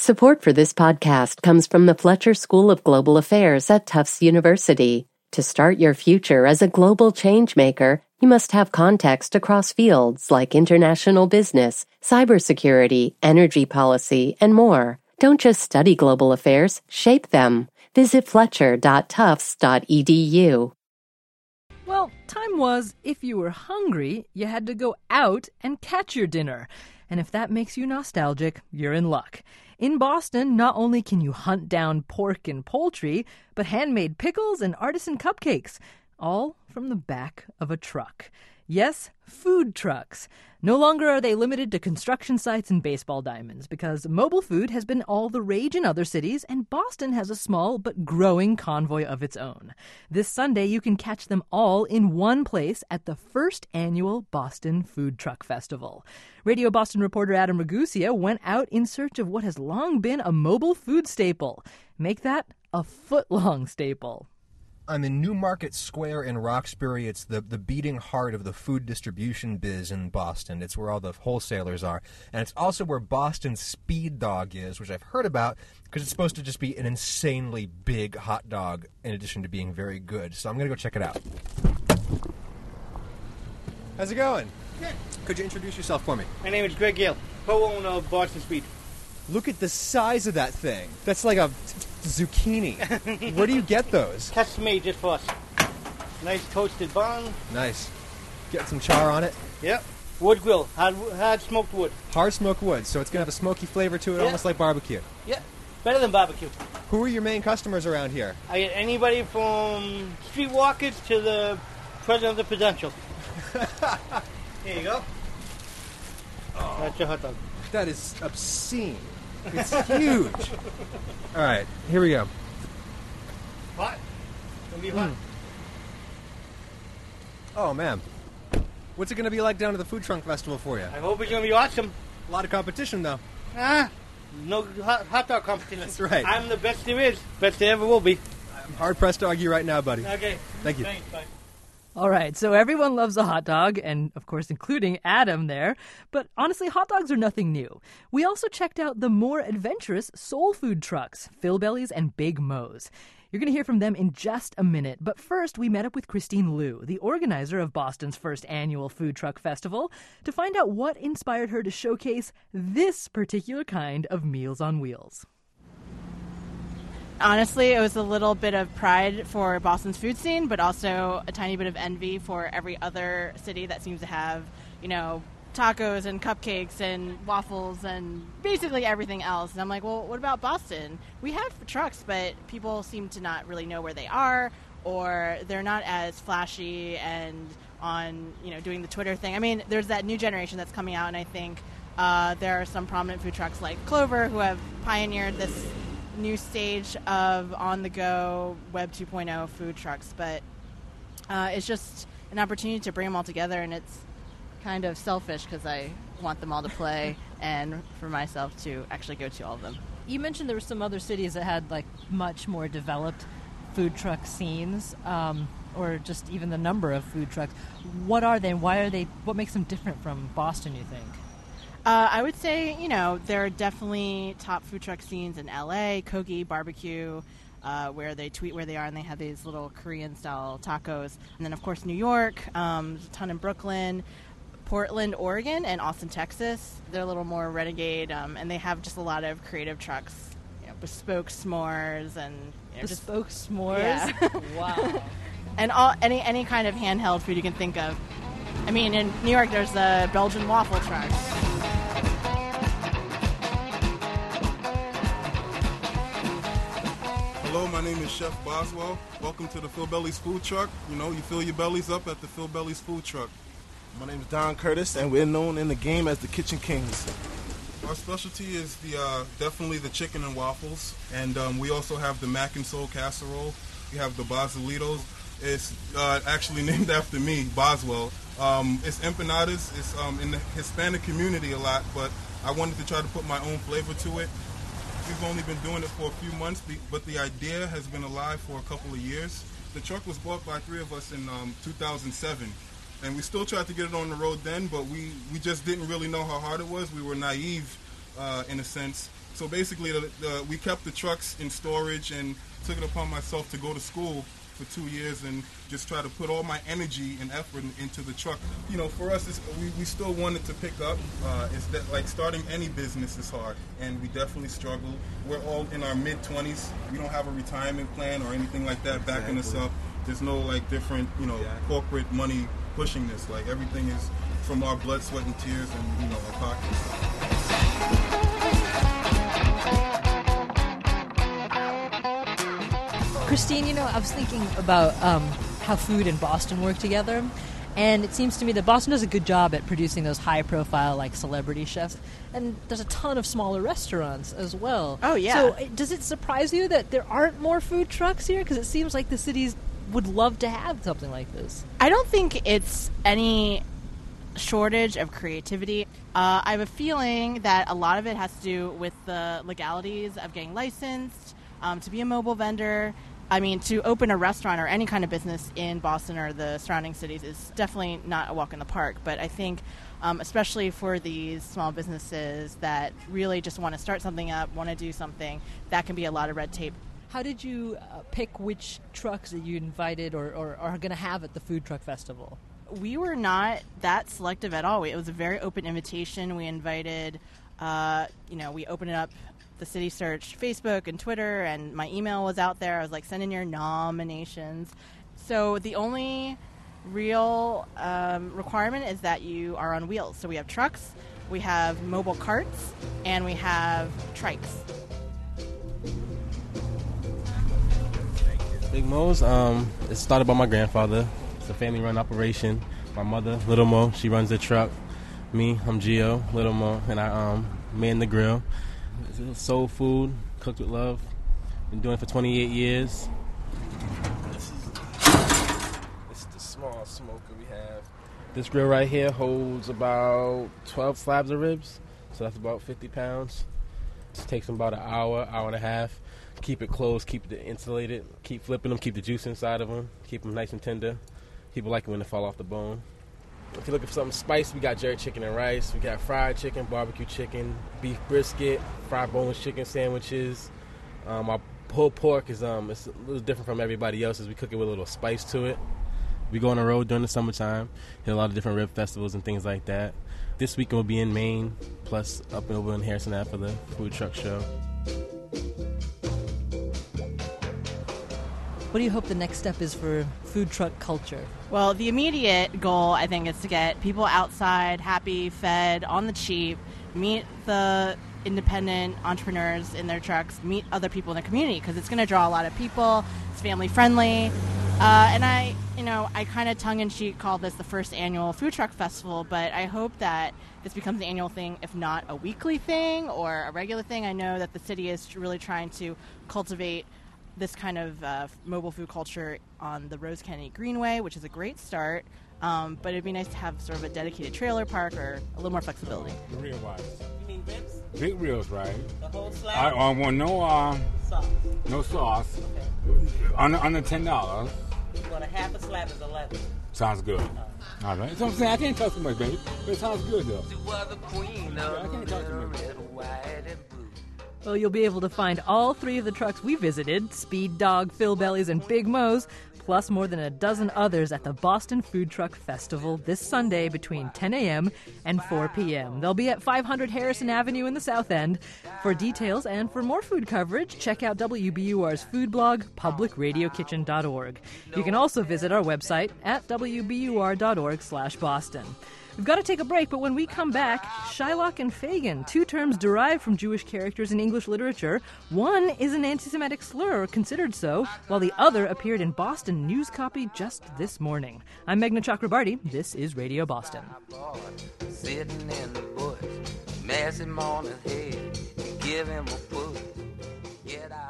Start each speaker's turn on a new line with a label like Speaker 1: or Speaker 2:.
Speaker 1: Support for this podcast comes from the Fletcher School of Global Affairs at Tufts University. To start your future as a global changemaker, you must have context across fields like international business, cybersecurity, energy policy, and more. Don't just study global affairs, shape them. Visit fletcher.tufts.edu.
Speaker 2: Well, time was, if you were hungry, you had to go out and catch your dinner. And if that makes you nostalgic, you're in luck. In Boston, not only can you hunt down pork and poultry, but handmade pickles and artisan cupcakes, all from the back of a truck. Yes, food trucks. No longer are they limited to construction sites and baseball diamonds, because mobile food has been all the rage in other cities, and Boston has a small but growing convoy of its own. This Sunday, you can catch them all in one place at the first annual Boston Food Truck Festival. Radio Boston reporter Adam Ragusia went out in search of what has long been a mobile food staple. Make that a foot-long staple.
Speaker 3: I'm in Newmarket Square in Roxbury. It's the beating heart of the food distribution biz in Boston. It's where all the wholesalers are. And it's also where Boston's Speed Dog is, which I've heard about because it's supposed to just be an insanely big hot dog in addition to being very good. So I'm going to go check it out. How's it going?
Speaker 4: Good.
Speaker 3: Could you introduce yourself for me?
Speaker 4: My name is Greg Gale, co-owner of Boston Speed.
Speaker 3: Look at the size of that thing. That's like a zucchini. Where do you get those?
Speaker 4: Custom made just for us. Nice toasted bun.
Speaker 3: Nice. Get some char on it.
Speaker 4: Yep. Wood grill. Hard smoked wood.
Speaker 3: Hard smoked wood, so it's going to have a smoky flavor to it, almost like barbecue.
Speaker 4: Yep. Better than barbecue.
Speaker 3: Who are your main customers around here?
Speaker 4: I get anybody from streetwalkers to the president of the Prudential. Here you go. Oh. That's your hot dog.
Speaker 3: That is obscene. It's huge. All right, here we go.
Speaker 4: Hot? Gonna be hot.
Speaker 3: Oh, man. What's it going to be like down to the Food Truck Festival for you?
Speaker 4: I hope it's gonna be awesome.
Speaker 3: A lot of competition, though.
Speaker 4: No hot dog competition.
Speaker 3: That's right.
Speaker 4: I'm the best there is. Best there ever will be.
Speaker 3: I'm hard-pressed to argue right now, buddy.
Speaker 4: Okay.
Speaker 3: Thank you.
Speaker 4: Thanks, bye.
Speaker 2: All right, so everyone loves a hot dog, and of course including Adam there. But honestly, hot dogs are nothing new. We also checked out the more adventurous soul food trucks, Philbellies and Big Mo's. You're going to hear from them in just a minute. But first, we met up with Christine Liu, the organizer of Boston's first annual Food Truck Festival, to find out what inspired her to showcase this particular kind of Meals on Wheels.
Speaker 5: Honestly, it was a little bit of pride for Boston's food scene, but also a tiny bit of envy for every other city that seems to have, tacos and cupcakes and waffles and basically everything else. And I'm like, well, what about Boston? We have trucks, but people seem to not really know where they are, or they're not as flashy and on, doing the Twitter thing. I mean, there's that new generation that's coming out, and I think there are some prominent food trucks like Clover who have pioneered this new stage of on-the-go Web 2.0 food trucks, but it's just an opportunity to bring them all together, and it's kind of selfish because I want them all to play and for myself to actually go to all of them.
Speaker 2: You mentioned there were some other cities that had much more developed food truck scenes, or just even the number of food trucks. What are they, and why are they? What makes them different from Boston, you think?
Speaker 5: I would say, there are definitely top food truck scenes in L.A., Kogi Barbecue, where they tweet where they are, and they have these little Korean-style tacos. And then, of course, New York, there's a ton in Brooklyn, Portland, Oregon, and Austin, Texas. They're a little more renegade, and they have just a lot of creative trucks, bespoke s'mores and...
Speaker 2: bespoke s'mores?
Speaker 5: Yeah.
Speaker 2: Wow.
Speaker 5: And any kind of handheld food you can think of. I mean, in New York, there's the Belgian waffle truck.
Speaker 6: Hello, my name is Chef Boswell. Welcome to the Philbellies Food Truck. You fill your bellies up at the Philbellies Food Truck.
Speaker 7: My name is Don Curtis, and we're known in the game as the Kitchen Kings.
Speaker 6: Our specialty is definitely the chicken and waffles, and we also have the mac and soul casserole. We have the Boswellitos. It's actually named after me, Boswell. It's empanadas. It's in the Hispanic community a lot, but I wanted to try to put my own flavor to it. We've only been doing it for a few months, but the idea has been alive for a couple of years. The truck was bought by three of us in 2007, and we still tried to get it on the road then, but we just didn't really know how hard it was. We were naive in a sense, So basically, we kept the trucks in storage and took it upon myself to go to school for 2 years and just try to put all my energy and effort into the truck. For us, we still wanted to pick up. It's that, like, starting any business is hard, and we definitely struggle. We're all in our mid-20s. We don't have a retirement plan or anything like that backing us up. There's no, like, different, corporate money pushing this. Like, everything is from our blood, sweat, and tears and, our pockets.
Speaker 2: Christine, I was thinking about how food and Boston work together, and it seems to me that Boston does a good job at producing those high-profile, like, celebrity chefs, and there's a ton of smaller restaurants as well.
Speaker 5: Oh, yeah.
Speaker 2: So does it surprise you that there aren't more food trucks here? Because it seems like the cities would love to have something like this.
Speaker 5: I don't think it's any shortage of creativity. I have a feeling that a lot of it has to do with the legalities of getting licensed, to be a mobile vendor. I mean, to open a restaurant or any kind of business in Boston or the surrounding cities is definitely not a walk in the park. But I think, especially for these small businesses that really just want to start something up, want to do something, that can be a lot of red tape.
Speaker 2: How did you pick which trucks that you invited or are going to have at the Food Truck Festival?
Speaker 5: We were not that selective at all. It was a very open invitation. We invited, we opened it up. The city searched Facebook and Twitter, and my email was out there. I was like, send in your nominations. So the only real requirement is that you are on wheels. So we have trucks, we have mobile carts, and we have trikes.
Speaker 8: Big Mo's, it started by my grandfather. It's a family-run operation. My mother, Little Mo, she runs the truck. Me, I'm Gio, Little Mo, and I man the grill. It's soul food, cooked with love. Been doing it for 28 years. This is the small smoker we have. This grill right here holds about 12 slabs of ribs, so that's about 50 pounds. It takes them about an hour and a half. Keep it closed, keep it insulated, keep flipping them, keep the juice inside of them, keep them nice and tender. People like it when they fall off the bone. If you're looking for something spicy, we got jerry chicken and rice. We got fried chicken, barbecue chicken, beef brisket, fried boneless chicken sandwiches. Our pulled pork is it's a little different from everybody else's. We cook it with a little spice to it. We go on the road during the summertime, hit a lot of different rib festivals and things like that. This weekend we'll be in Maine, plus up over in Harrison Ave for the food truck show.
Speaker 2: What do you hope the next step is for food truck culture?
Speaker 5: Well, the immediate goal, I think, is to get people outside, happy, fed, on the cheap, meet the independent entrepreneurs in their trucks, meet other people in the community, because it's going to draw a lot of people. It's family-friendly. And I kind of tongue-in-cheek call this the first annual Food Truck Festival, but I hope that this becomes an annual thing, if not a weekly thing or a regular thing. I know that the city is really trying to cultivate this kind of mobile food culture on the Rose Kennedy Greenway, which is a great start, but it'd be nice to have sort of a dedicated trailer park or a little more flexibility.
Speaker 9: Real-wise.
Speaker 4: You mean ribs?
Speaker 9: Big reels, right?
Speaker 4: The whole slab?
Speaker 9: I want
Speaker 4: Sauce.
Speaker 9: no sauce.
Speaker 4: Okay.
Speaker 9: Under $10.
Speaker 4: You want a half a slab is 11.
Speaker 9: Sounds good. All right. So I'm saying I can't talk too much, baby, but it sounds good though.
Speaker 4: I
Speaker 9: can't talk too much.
Speaker 2: Well, you'll be able to find all three of the trucks we visited, Speed Dog, Phil Belly's, and Big Mo's, plus more than a dozen others at the Boston Food Truck Festival this Sunday between 10 a.m. and 4 p.m. They'll be at 500 Harrison Avenue in the South End. For details and for more food coverage, check out WBUR's food blog, publicradiokitchen.org. You can also visit our website at wbur.org/Boston. We've got to take a break, but when we come back, Shylock and Fagin, two terms derived from Jewish characters in English literature. One is an anti-Semitic slur, or considered so, while the other appeared in Boston news copy just this morning. I'm Meghna Chakrabarti. This is Radio Boston.
Speaker 10: Sitting in the bush, mess him on his head, give him a push, get out.